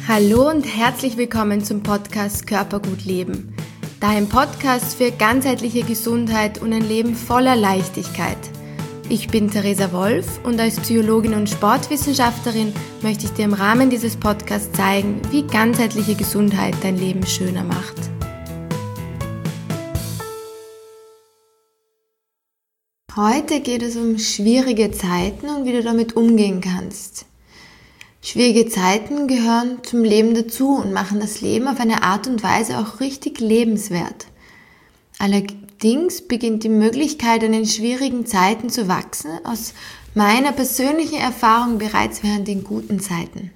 Hallo und herzlich willkommen zum Podcast Körpergut leben, dein Podcast für ganzheitliche Gesundheit und ein Leben voller Leichtigkeit. Ich bin Theresa Wolf und als Psychologin und Sportwissenschaftlerin möchte ich dir im Rahmen dieses Podcasts zeigen, wie ganzheitliche Gesundheit dein Leben schöner macht. Heute geht es um schwierige Zeiten und wie du damit umgehen kannst. Schwierige Zeiten gehören zum Leben dazu und machen das Leben auf eine Art und Weise auch richtig lebenswert. Allerdings beginnt die Möglichkeit, in den schwierigen Zeiten zu wachsen, aus meiner persönlichen Erfahrung bereits während den guten Zeiten.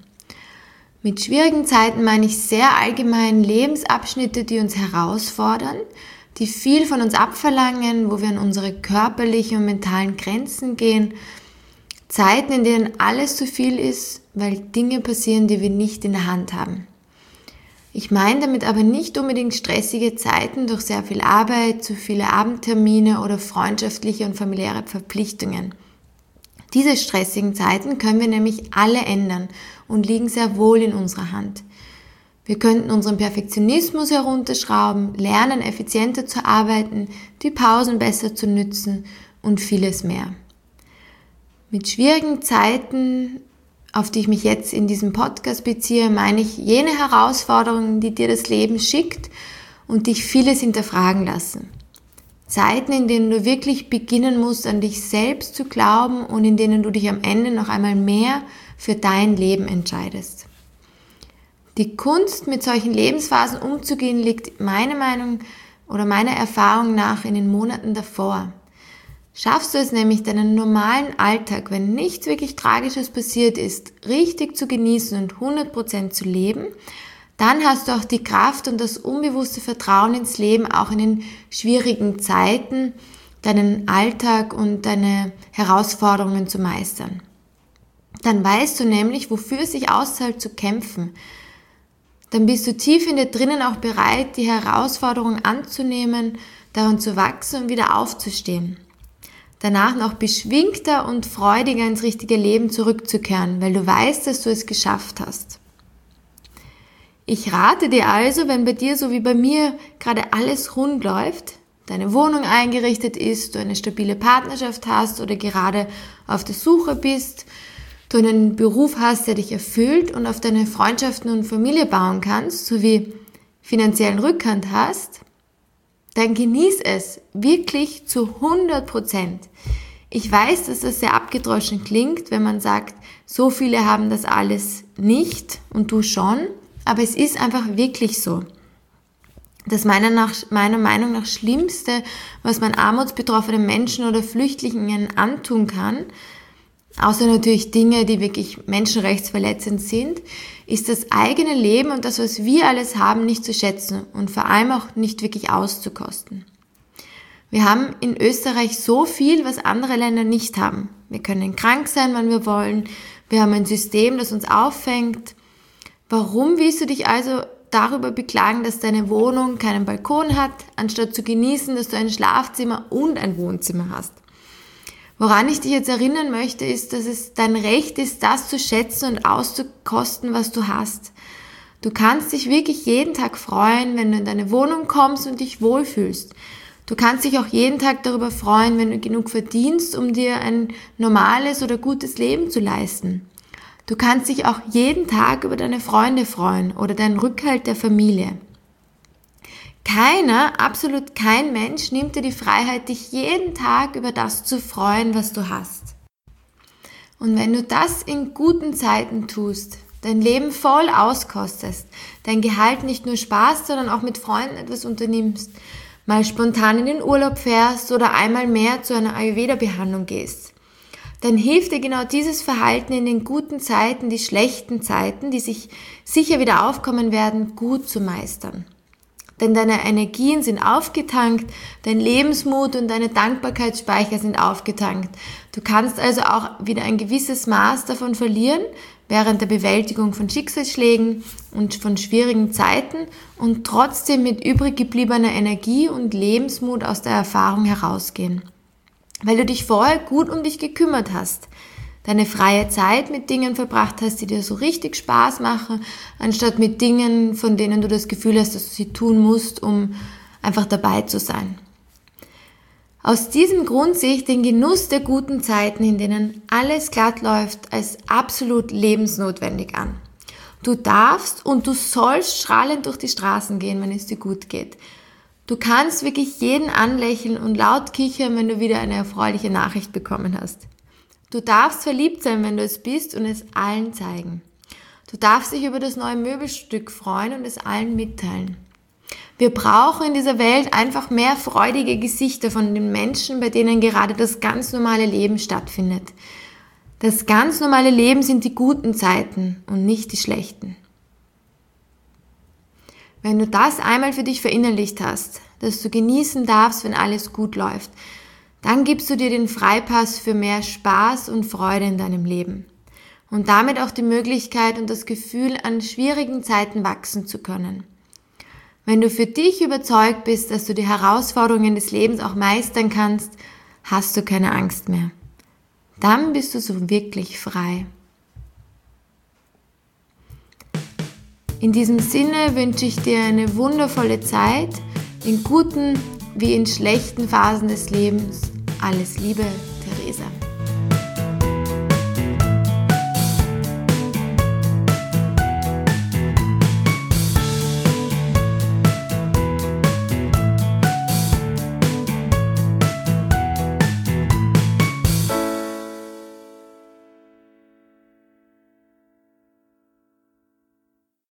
Mit schwierigen Zeiten meine ich sehr allgemein Lebensabschnitte, die uns herausfordern, die viel von uns abverlangen, wo wir an unsere körperlichen und mentalen Grenzen gehen, Zeiten, in denen alles zu viel ist, weil Dinge passieren, die wir nicht in der Hand haben. Ich meine damit aber nicht unbedingt stressige Zeiten durch sehr viel Arbeit, zu viele Abendtermine oder freundschaftliche und familiäre Verpflichtungen. Diese stressigen Zeiten können wir nämlich alle ändern und liegen sehr wohl in unserer Hand. Wir könnten unseren Perfektionismus herunterschrauben, lernen, effizienter zu arbeiten, die Pausen besser zu nützen und vieles mehr. Mit schwierigen Zeiten, auf die ich mich jetzt in diesem Podcast beziehe, meine ich jene Herausforderungen, die dir das Leben schickt und dich vieles hinterfragen lassen. Zeiten, in denen du wirklich beginnen musst, an dich selbst zu glauben und in denen du dich am Ende noch einmal mehr für dein Leben entscheidest. Die Kunst, mit solchen Lebensphasen umzugehen, liegt meiner Meinung oder meiner Erfahrung nach in den Monaten davor. Schaffst du es nämlich, deinen normalen Alltag, wenn nichts wirklich Tragisches passiert ist, richtig zu genießen und 100% zu leben, dann hast du auch die Kraft und das unbewusste Vertrauen ins Leben, auch in den schwierigen Zeiten, deinen Alltag und deine Herausforderungen zu meistern. Dann weißt du nämlich, wofür es sich auszahlt zu kämpfen. Dann bist du tief in dir drinnen auch bereit, die Herausforderung anzunehmen, daran zu wachsen und wieder aufzustehen. Danach noch beschwingter und freudiger ins richtige Leben zurückzukehren, weil du weißt, dass du es geschafft hast. Ich rate dir also, wenn bei dir so wie bei mir gerade alles rund läuft, deine Wohnung eingerichtet ist, du eine stabile Partnerschaft hast oder gerade auf der Suche bist, du einen Beruf hast, der dich erfüllt und auf deine Freundschaften und Familie bauen kannst, sowie finanziellen Rückhalt hast, dann genieß es wirklich zu 100%. Ich weiß, dass das sehr abgedroschen klingt, wenn man sagt, so viele haben das alles nicht und du schon, aber es ist einfach wirklich so. Das meiner Meinung nach Schlimmste, was man armutsbetroffenen Menschen oder Flüchtlingen antun kann, außer natürlich Dinge, die wirklich menschenrechtsverletzend sind, ist das eigene Leben und das, was wir alles haben, nicht zu schätzen und vor allem auch nicht wirklich auszukosten. Wir haben in Österreich so viel, was andere Länder nicht haben. Wir können krank sein, wann wir wollen. Wir haben ein System, das uns auffängt. Warum willst du dich also darüber beklagen, dass deine Wohnung keinen Balkon hat, anstatt zu genießen, dass du ein Schlafzimmer und ein Wohnzimmer hast? Woran ich dich jetzt erinnern möchte, ist, dass es dein Recht ist, das zu schätzen und auszukosten, was du hast. Du kannst dich wirklich jeden Tag freuen, wenn du in deine Wohnung kommst und dich wohlfühlst. Du kannst dich auch jeden Tag darüber freuen, wenn du genug verdienst, um dir ein normales oder gutes Leben zu leisten. Du kannst dich auch jeden Tag über deine Freunde freuen oder deinen Rückhalt der Familie. Absolut kein Mensch nimmt dir die Freiheit, dich jeden Tag über das zu freuen, was du hast. Und wenn du das in guten Zeiten tust, dein Leben voll auskostest, dein Gehalt nicht nur sparst, sondern auch mit Freunden etwas unternimmst, mal spontan in den Urlaub fährst oder einmal mehr zu einer Ayurveda-Behandlung gehst, dann hilft dir genau dieses Verhalten in den guten Zeiten, die schlechten Zeiten, die sich sicher wieder aufkommen werden, gut zu meistern. Denn deine Energien sind aufgetankt, dein Lebensmut und deine Dankbarkeitsspeicher sind aufgetankt. Du kannst also auch wieder ein gewisses Maß davon verlieren, während der Bewältigung von Schicksalsschlägen und von schwierigen Zeiten und trotzdem mit übrig gebliebener Energie und Lebensmut aus der Erfahrung herausgehen. Weil du dich vorher gut um dich gekümmert hast. deine freie Zeit mit Dingen verbracht hast, die dir so richtig Spaß machen, anstatt mit Dingen, von denen du das Gefühl hast, dass du sie tun musst, um einfach dabei zu sein. Aus diesem Grund sehe ich den Genuss der guten Zeiten, in denen alles glatt läuft, als absolut lebensnotwendig an. Du darfst und du sollst strahlend durch die Straßen gehen, wenn es dir gut geht. Du kannst wirklich jeden anlächeln und laut kichern, wenn du wieder eine erfreuliche Nachricht bekommen hast. Du darfst verliebt sein, wenn du es bist, und es allen zeigen. Du darfst dich über das neue Möbelstück freuen und es allen mitteilen. Wir brauchen in dieser Welt einfach mehr freudige Gesichter von den Menschen, bei denen gerade das ganz normale Leben stattfindet. Das ganz normale Leben sind die guten Zeiten und nicht die schlechten. Wenn du das einmal für dich verinnerlicht hast, dass du genießen darfst, wenn alles gut läuft, dann gibst du dir den Freipass für mehr Spaß und Freude in deinem Leben. Und damit auch die Möglichkeit und das Gefühl, an schwierigen Zeiten wachsen zu können. Wenn du für dich überzeugt bist, dass du die Herausforderungen des Lebens auch meistern kannst, hast du keine Angst mehr. Dann bist du so wirklich frei. In diesem Sinne wünsche ich dir eine wundervolle Zeit, in guten wie in schlechten Phasen des Lebens. Alles Liebe, Theresa.